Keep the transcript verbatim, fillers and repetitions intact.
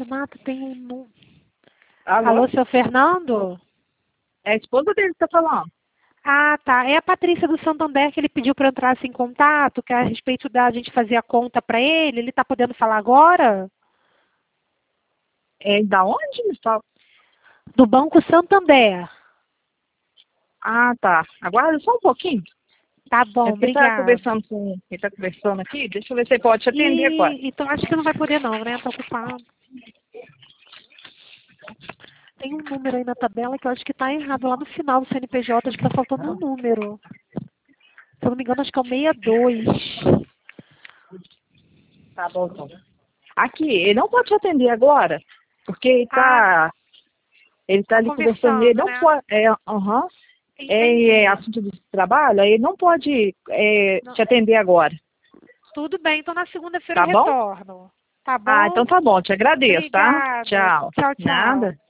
Renata, tem um... nu- Alô? Alô, seu Fernando? É a esposa dele que tá falando. Ah, tá. É a Patrícia do Santander que ele pediu para eu entrar assim, em contato, que é a respeito da gente fazer a conta para ele. Ele está podendo falar agora? É da onde me fala? Do Banco Santander. Ah, tá. Aguarda só um pouquinho. Tá bom, É porque ele tá obrigada. conversando com... Ele tá conversando aqui. Deixa eu ver se ele pode te atender agora. E então acho que não vai poder não, né? Tá ocupado. Tem um número aí na tabela que eu acho que tá errado. Lá no final do C N P J acho que tá faltando um número. Se eu não me engano, acho que é o sessenta e dois. Tá bom, então. Aqui, ele não pode te atender agora, porque ele Ah, tá... Ele tá tá ali conversando, ele conversando, não né? pode... É, aham. É, é Entendi. assunto de trabalho, aí ele não pode é, Não, te atender agora, tudo bem, então na segunda-feira eu tá bom? retorno. Tá Ah, então bom? tá bom, te agradeço, tá? Obrigada. Tchau. Tchau, tchau. Nada.